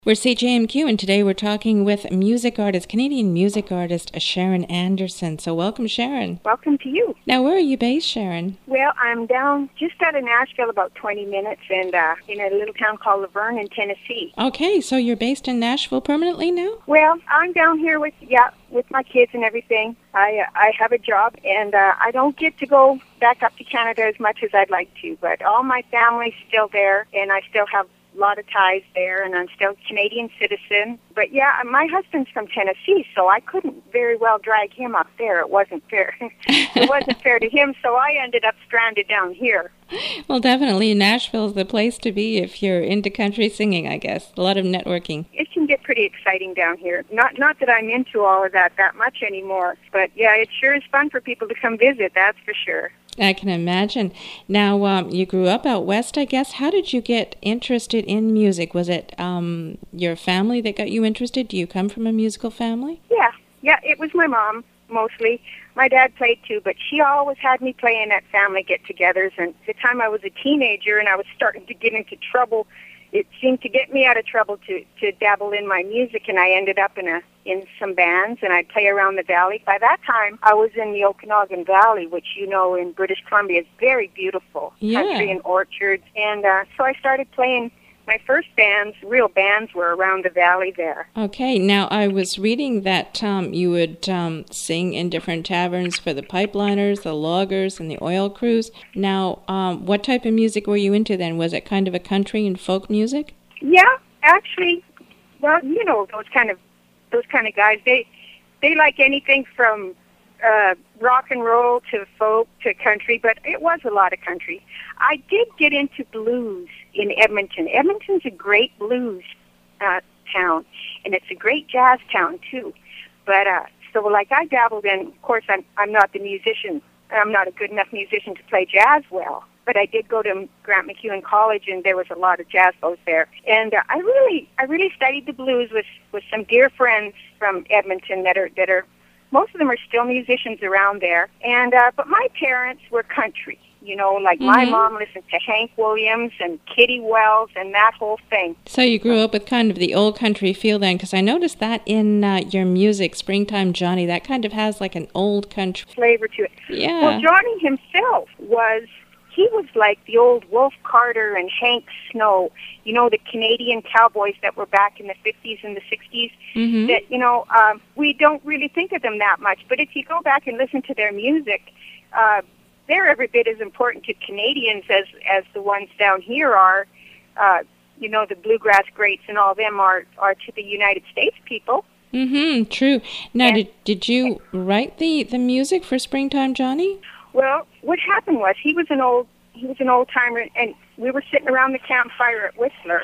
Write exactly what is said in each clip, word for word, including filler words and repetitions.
We're C J M Q, and today we're talking with music artist, Canadian music artist Sharon Anderson. So welcome, Sharon. Welcome to you. Now, where are you based, Sharon? Well, I'm down just out of Nashville, about twenty minutes, and uh, in a little town called Laverne in Tennessee. Okay, so you're based in Nashville permanently now? Well, I'm down here with, yeah, with my kids and everything. I uh, I have a job, and uh, I don't get to go back up to Canada as much as I'd like to, but all my family's still there, and I still have a lot of ties there, and I'm still a Canadian citizen. But yeah, my husband's from Tennessee, so I couldn't very well drag him up there. It wasn't fair. It wasn't fair to him, so I ended up stranded down here. Well, definitely Nashville's the place to be if you're into country singing, I guess. A lot of networking. It can get pretty exciting down here. Not not that I'm into all of that that much anymore, but yeah, it sure is fun for people to come visit, that's for sure. I can imagine. Now, um, you grew up out west, I guess. How did you get interested in music? Was it um, your family that got you interested? Do you come from a musical family? Yeah, yeah, it was my mom, mostly. My dad played too, but she always had me playing at family get-togethers. And the time I was a teenager and I was starting to get into trouble, it seemed to get me out of trouble to, to dabble in my music, and I ended up in a in some bands, and I'd play around the valley. By that time, I was in the Okanagan Valley, which, you know, in British Columbia is very beautiful. Yeah. Country and orchards. And uh, so I started playing. My first bands, real bands, were around the valley there. Okay. Now, I was reading that um, you would um, sing in different taverns for the pipeliners, the loggers, and the oil crews. Now, um, what type of music were you into then? Was it kind of a country and folk music? Yeah, actually, well, you know, those kind of those kind of guys, they they like anything from uh, rock and roll to folk to country, but it was a lot of country. I did get into blues in Edmonton. Edmonton's a great blues uh, town, and it's a great jazz town too. But uh, so, like, I dabbled in. Of course, I'm I'm not the musician. I'm not a good enough musician to play jazz well. But I did go to Grant MacEwan College, and there was a lot of jazz both there. And uh, I really, I really studied the blues with with some dear friends from Edmonton that are that are, most of them are still musicians around there. And uh, but my parents were country, you know, like mm-hmm. my mom listened to Hank Williams and Kitty Wells and that whole thing. So you grew up with kind of the old country feel then, because I noticed that in uh, your music, Springtime Johnny, that kind of has like an old country flavor to it. Yeah. Well, Johnny himself was. He was like the old Wolf Carter and Hank Snow, you know, the Canadian cowboys that were back in the fifties and the sixties. Mm-hmm. That, you know, um, we don't really think of them that much. But if you go back and listen to their music, uh, they're every bit as important to Canadians as, as the ones down here are. Uh, you know, the bluegrass greats and all them are, are to the United States people. Mm-hmm, true. Now, and, did, did you write the, the music for Springtime Johnny? Well, what happened was he was an old he was an old timer, and we were sitting around the campfire at Whistler,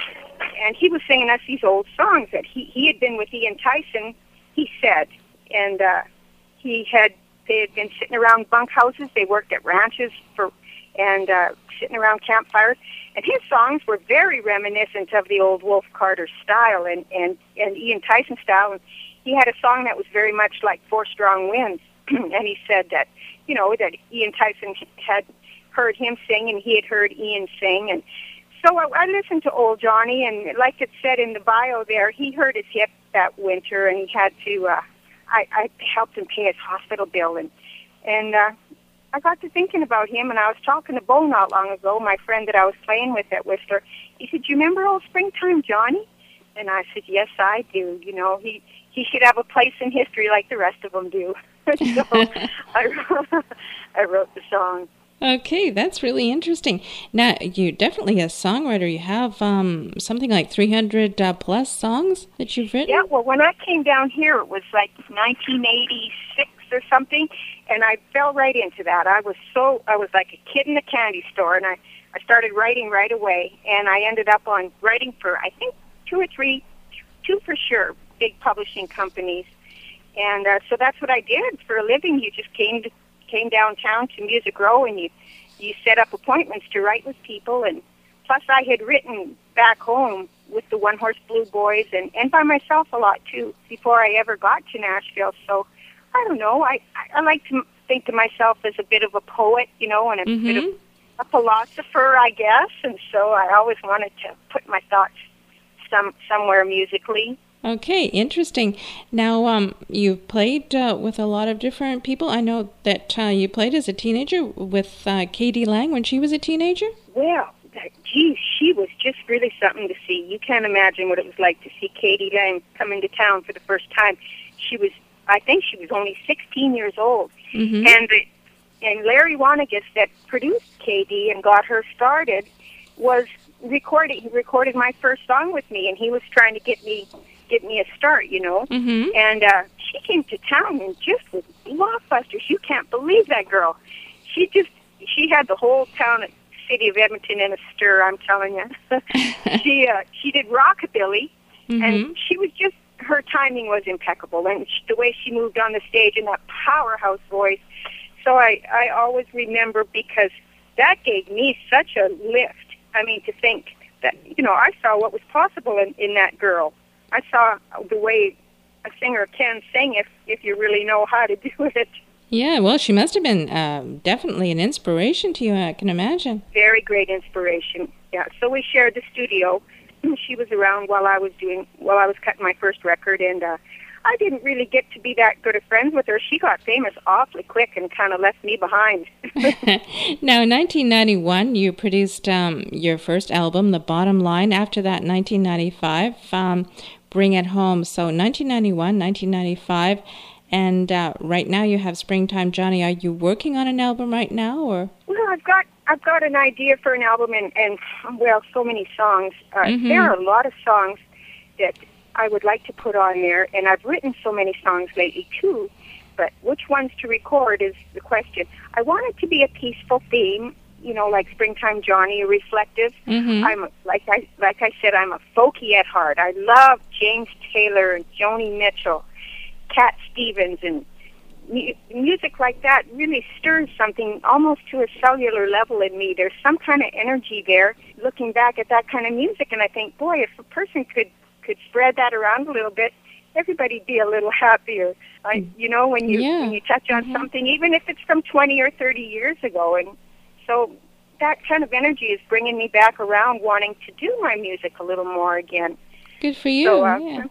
and he was singing us these old songs that he he had been with Ian Tyson, he said, and uh, he had they had been sitting around bunkhouses. They worked at ranches for and uh, sitting around campfires, and his songs were very reminiscent of the old Wolf Carter style and and and Ian Tyson style. And he had a song that was very much like Four Strong Winds, and he said that. You know, that Ian Tyson had heard him sing, and he had heard Ian sing. And so I, I listened to old Johnny, and like it said in the bio there, he hurt his hip that winter, and he had to, uh, I, I helped him pay his hospital bill. And, and uh, I got to thinking about him, and I was talking to Bo not long ago, my friend that I was playing with at Whistler. He said, "You remember old Springtime Johnny?" And I said, "Yes, I do. You know, he, he should have a place in history like the rest of them do." So I wrote, I wrote the song. Okay, that's really interesting. Now, you're definitely a songwriter. You have um, something like three hundred uh, plus songs that you've written? Yeah, well, when I came down here, it was like nineteen eighty-six or something, and I fell right into that. I was so, I was like a kid in a candy store, and I, I started writing right away, and I ended up on writing for, I think, two or three, two for sure, big publishing companies. And uh, so that's what I did for a living. You just came to, came downtown to Music Row, and you you set up appointments to write with people. And plus, I had written back home with the One Horse Blue Boys and, and by myself a lot too before I ever got to Nashville. So I don't know. I I like to think of myself as a bit of a poet, you know, and a mm-hmm. bit of a philosopher, I guess. And so I always wanted to put my thoughts some somewhere musically. Okay, interesting. Now, um, you've played uh, with a lot of different people. I know that uh, you played as a teenager with uh, K D Lang when she was a teenager. Well, gee, she was just really something to see. You can't imagine what it was like to see K D Lang come into town for the first time. She was, I think she was only sixteen years old. Mm-hmm. And the, and Larry Wanagus, that produced K D and got her started, was recording. He recorded my first song with me, and he was trying to get me get me a start, you know. Mm-hmm. And uh, she came to town and just was blockbusters. You can't believe that girl. She just she had the whole town, city of Edmonton in a stir. I'm telling you. she uh, she did rockabilly, mm-hmm. and she was just her timing was impeccable, and she, the way she moved on the stage and that powerhouse voice. So I I always remember, because that gave me such a lift. I mean, to think that, you know, I saw what was possible in, in that girl. I saw the way a singer can sing if, if you really know how to do it. Yeah, well, she must have been uh, definitely an inspiration to you, I can imagine. Very great inspiration, yeah. So we shared the studio. She was around while I was doing, while I was cutting my first record, and uh, I didn't really get to be that good of friends with her. She got famous awfully quick and kind of left me behind. Now, in nineteen ninety-one, you produced um, your first album, The Bottom Line. After that, nineteen ninety-five, um, Bring It Home. So nineteen ninety-one, nineteen ninety-five, and uh, right now you have Springtime Johnny. Are you working on an album right now, or? Well, I've got I've got an idea for an album, and, and well, so many songs. Uh, mm-hmm. There are a lot of songs that I would like to put on there, and I've written so many songs lately too, but which ones to record is the question. I want it to be a peaceful theme, you know, like Springtime Johnny, reflective. Mm-hmm. I'm like I like I said, I'm a folkie at heart. I love James Taylor and Joni Mitchell, Cat Stevens, and mu- music like that really stirs something almost to a cellular level in me. There's some kind of energy there. Looking back at that kind of music, and I think, boy, if a person could could spread that around a little bit, everybody'd be a little happier. I, you know, when you yeah. when you touch on mm-hmm. something, even if it's from twenty or thirty years ago, and so that kind of energy is bringing me back around, wanting to do my music a little more again. Good for you. So, uh, yeah.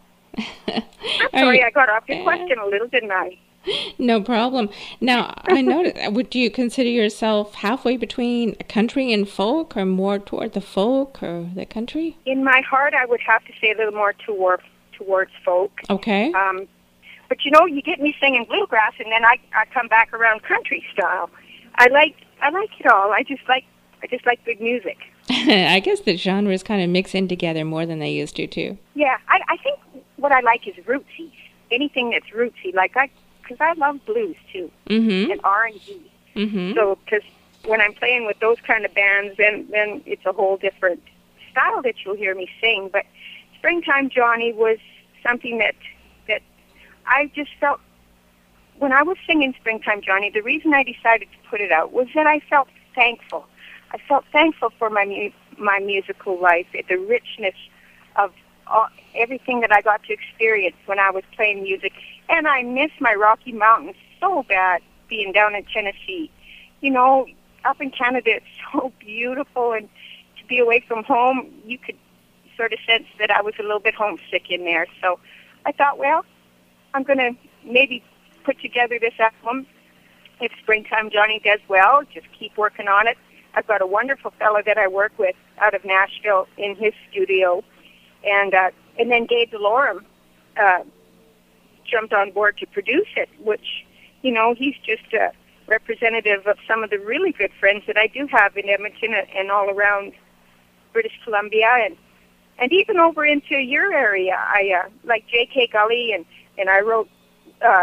I'm sorry, you, I got off your uh, question a little, didn't I? No problem. Now, I noticed, would you consider yourself halfway between country and folk, or more toward the folk or the country? In my heart, I would have to say a little more toward, towards folk. Okay. Um, but, you know, you get me singing bluegrass, and then I, I come back around country style. I like I like it all. I just like I just like good music. I guess the genres kind of mix in together more than they used to, too. Yeah, I, I think what I like is rootsy. Anything that's rootsy, like I, because I love blues too, mm-hmm. and R and B. Mm-hmm. So, because when I'm playing with those kind of bands, then then it's a whole different style that you'll hear me sing. But Springtime Johnny was something that that I just felt when I was singing Springtime Johnny. The reason I decided to put it out was that I felt thankful. I felt thankful for my mu- my musical life, the richness of all, everything that I got to experience when I was playing music. And I miss my Rocky Mountains so bad, being down in Tennessee. You know, up in Canada, it's so beautiful, and to be away from home, you could sort of sense that I was a little bit homesick in there. So I thought, well, I'm going to maybe put together this album. If Springtime Johnny does well, just keep working on it. I've got a wonderful fellow that I work with out of Nashville in his studio, and uh, and then Gabe DeLorme uh, jumped on board to produce it, which, you know, he's just a representative of some of the really good friends that I do have in Edmonton and all around British Columbia, and and even over into your area. I uh, like J K Gully, and and I wrote uh,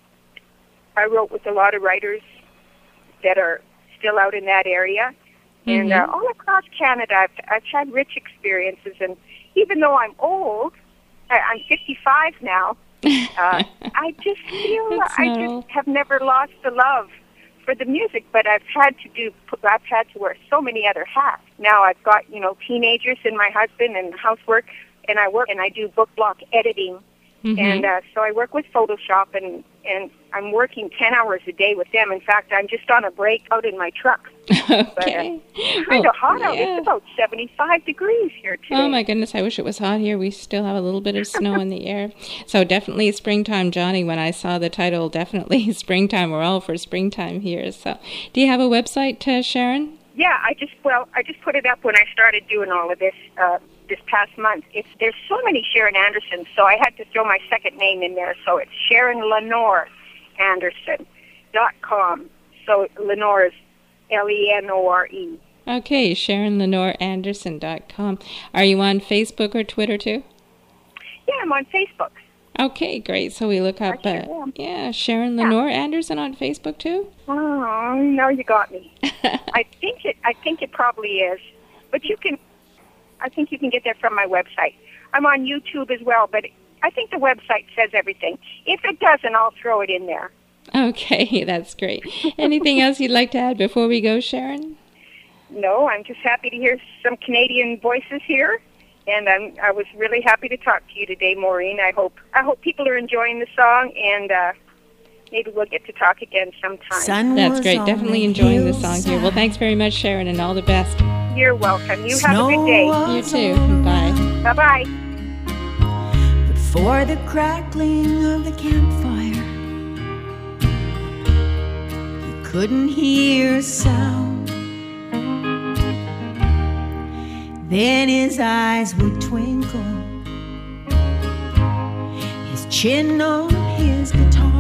I wrote with a lot of writers that are still out in that area, and mm-hmm. uh, all across Canada, I've, I've had rich experiences. And even though I'm old, I, I'm fifty-five now. Uh, I just feel I just old. have never lost the love for the music, but I've had to do. I've had to wear so many other hats. Now I've got, you know, teenagers and my husband and housework, and I work and I do book block editing, mm-hmm. and uh, so I work with Photoshop and and I'm working ten hours a day with them. In fact, I'm just on a break out in my truck. Okay. But, uh, it's kind Well, of hot out. yeah. It's about seventy-five degrees here today. Oh my goodness, I wish it was hot here. We still have a little bit of snow in the air. So definitely springtime, Johnny. When I saw the title, definitely springtime. We're all for springtime here. So do you have a website, uh, Sharon? Yeah, I just, well, I just put it up when I started doing all of this uh, this past month. It's, there's so many Sharon Andersons, so I had to throw my second name in there. So it's Sharon Lenore Anderson dot com. So Lenore is L E N O R E. Okay, Sharon Lenore Anderson dot com. Are you on Facebook or Twitter too? Yeah, I'm on Facebook. Okay, great. So we look up, I uh, sure am. yeah, Sharon Lenore Anderson on Facebook too? Oh, now you got me. I think it. I think it probably is, but you can. I think you can get there from my website. I'm on YouTube as well, but I think the website says everything. If it doesn't, I'll throw it in there. Okay, that's great. Anything else you'd like to add before we go, Sharon? No, I'm just happy to hear some Canadian voices here, and I'm, I was really happy to talk to you today, Maureen. I hope I hope people are enjoying the song, and uh, maybe we'll get to talk again sometime. Sun That's was great. on Definitely the enjoying the song here. Well, hillside. thanks very much, Sharon, and all the best. You're welcome. You Snow have a good day. You was too. all Bye. around, Bye-bye. But for the crackling of the campfire, you couldn't hear a sound. Then his eyes would twinkle, his chin on his guitar,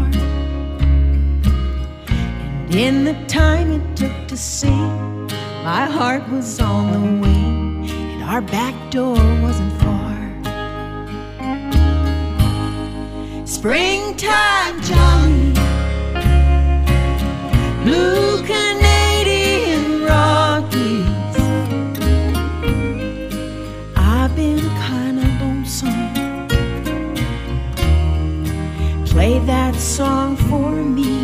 and in the time it took to sing, my heart was on the wing, and our back door wasn't far. Springtime, Johnny, blue Canadian Rockies. I've been kinda lonesome. Play that song for me.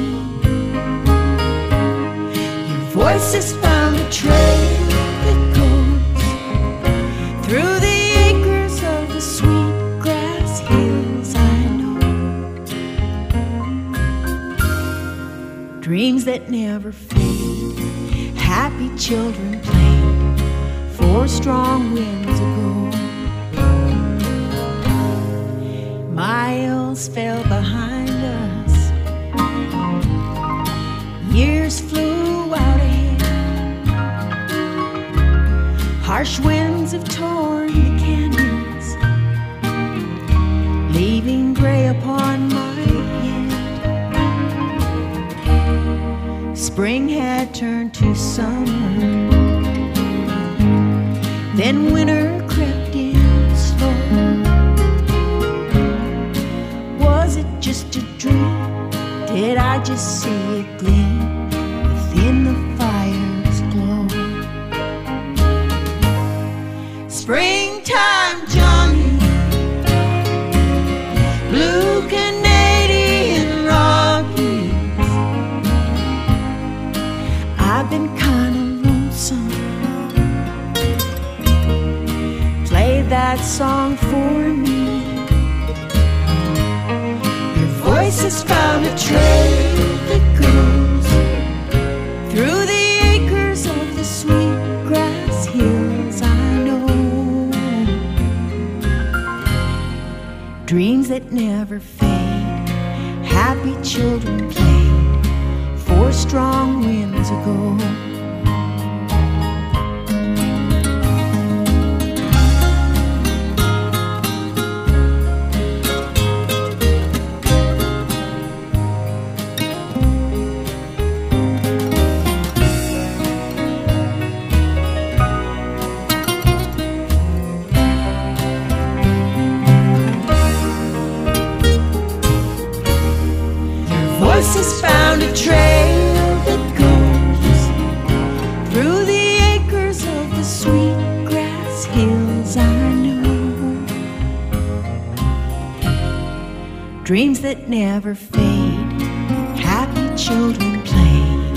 Your voice has found a trail that goes through the acres of the sweet grass hills I know. Dreams that never fade, happy children played four strong winds ago. Miles fell behind us, years flew out ahead. Harsh winds have torn the canyons, leaving gray upon my head. Spring had turned to summer, then winter crept in slow. Was it just a dream? Did I just see it gleam within the fire's glow? Springtime, Johnny, blue Canadian Rockies. I've been kinda lonesome. Play that song for me. Your voice has found a trail that goes through the acres of the sweet grass hills I know. Dreams that never fade, happy children played four strong winds ago. Voice has found a trail that goes through the acres of the sweet grass hills I know. Dreams that never fade, happy children played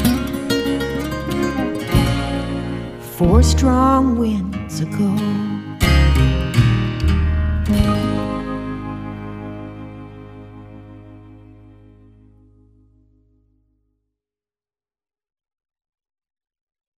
four strong winds ago.